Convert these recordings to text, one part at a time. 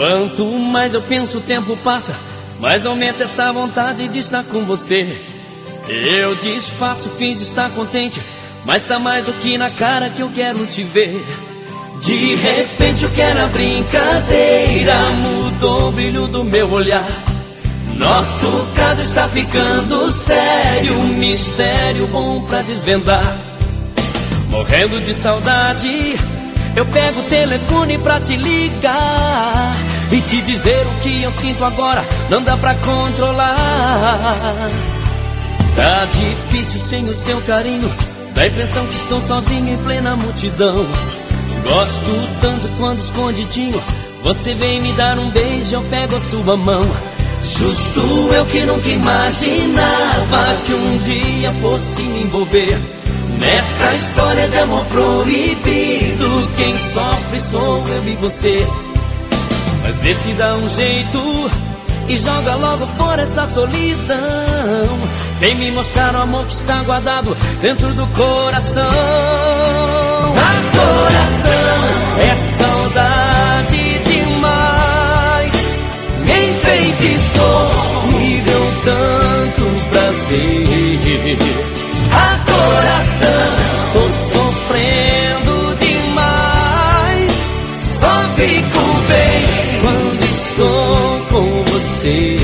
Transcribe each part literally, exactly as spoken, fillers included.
Quanto mais eu penso, o tempo passa, mais aumenta essa vontade de estar com você. Eu disfarço, finge estar contente, mas tá mais do que na cara que eu quero te ver. De repente o que era brincadeira mudou o brilho do meu olhar. Nosso caso está ficando sério, um mistério bom pra desvendar. Morrendo de saudade, eu pego o telefone pra te ligar e te dizer o que eu sinto agora, não dá pra controlar. Tá difícil sem o seu carinho, dá a impressão que estou sozinho em plena multidão. Gosto tanto quando escondidinho você vem me dar um beijo, eu pego a sua mão. Justo eu que nunca imaginava que um dia fosse me envolver nessa história de amor proibido. Quem sofre sou eu e você. Mas vê se dá um jeito e joga logo fora essa solidão. Vem me mostrar o amor que está guardado dentro do coração. A coração é saudade demais, me enfeitiçou, me deu tanto prazer. A coração, tô sofrendo demais, só fico bem quando estou com você.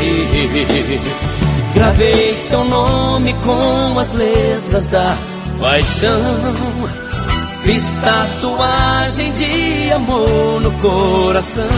Gravei seu nome com as letras da paixão, fiz tatuagem de amor no coração.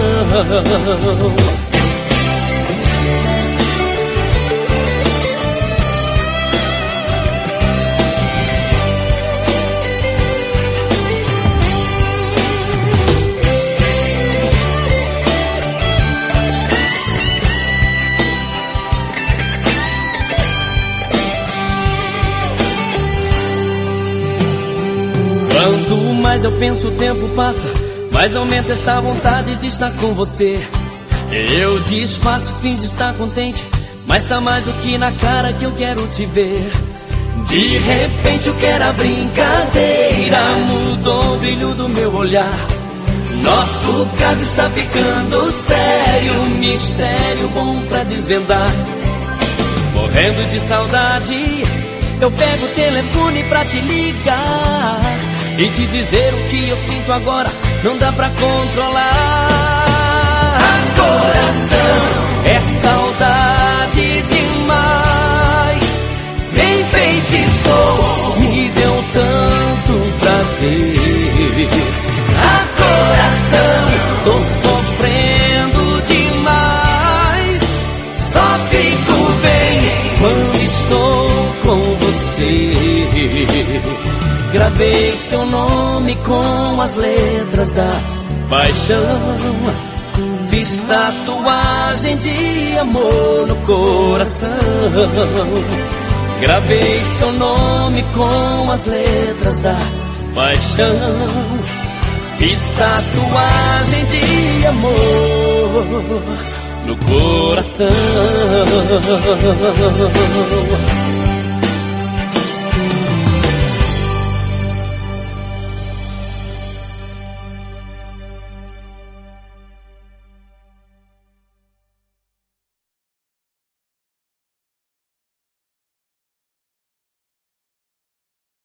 Quanto mais eu penso, o tempo passa, mais aumenta essa vontade de estar com você. Eu disfarço, finge estar contente, mas tá mais do que na cara que eu quero te ver. De repente o que era brincadeira mudou o brilho do meu olhar. Nosso caso está ficando sério, um mistério bom pra desvendar. Morrendo de saudade, eu pego o telefone pra te ligar e te dizer o que eu sinto agora, não dá pra controlar. A coração é saudade demais, me enfeitiçou, me deu tanto prazer. A coração, tô sofrendo demais, só fico bem quando estou com você. Gravei seu nome com as letras da paixão, fiz tatuagem de amor no coração. Gravei seu nome com as letras da paixão, fiz tatuagem de amor no coração.